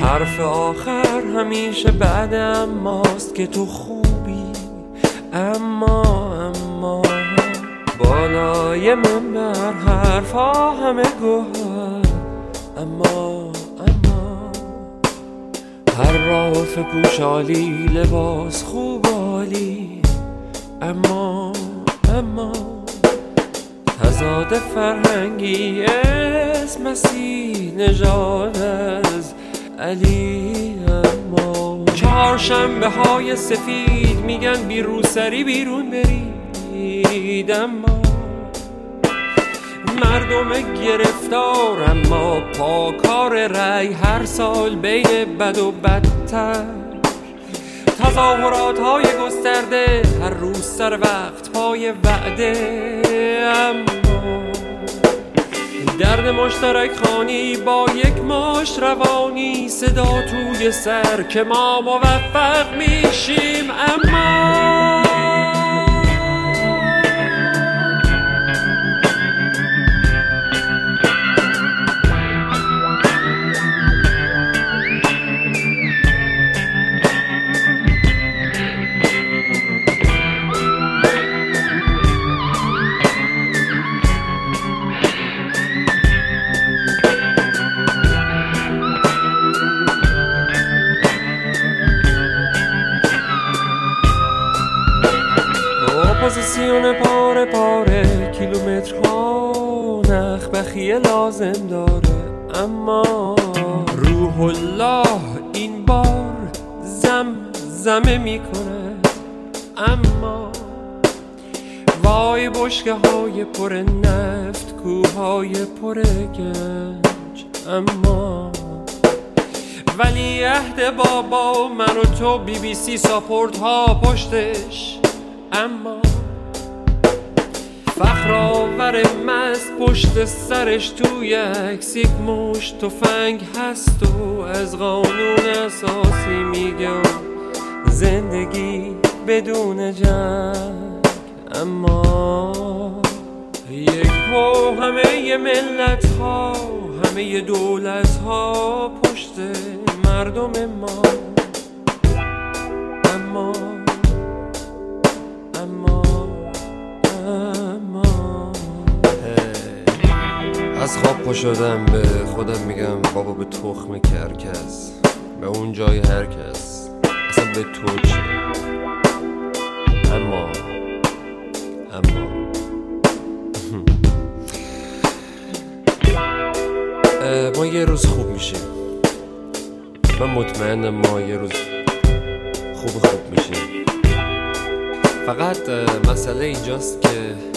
حرف آخر همیشه بعد اماست که تو خوبی، اما بالای منبر حرفا همه گوهر، اما هر راه پوشالی لباس خوبالی، اما تضاد فرهنگی اسم مسیح نژاد از علی، اما چهارشنبه های سفید میگن بی روسری بیرون برید، اما مردم گرفتار اما پاکار رأی هر سال بین بد و بدتر، تظاهرات های گسترده هر روز سر وقت پای وعده، اما درد مشترک خانی با یک ماش روانی، صدا توی سر که ما موفق میشیم، اما اپوزیسیون پاره کیلومترها نخبخیه لازم داره، اما روح الله این بار زمزمه میکنه، اما وای بشکه های پر نفت، کوههای پر گنج، اما ولی عهد بابا و من و تو BBC ساپورت ها پشتش، اما فخرآور مست پشت سرش توی عکس یک مشت تفنگ هست و از قانون اساسی میگه زندگی بدون جنگ، اما یک هو همه ملت ها همه دولت ها پشت مردم ما، اما از خواب پا شدم به خودم میگم بابا به تخم کرکس، به اون جای هر کس، اصلا به تو چه، اما ما یه روز خوب میشیم، من مطمئنم ما یه روز خوب میشیم، فقط مسئله اینجاست که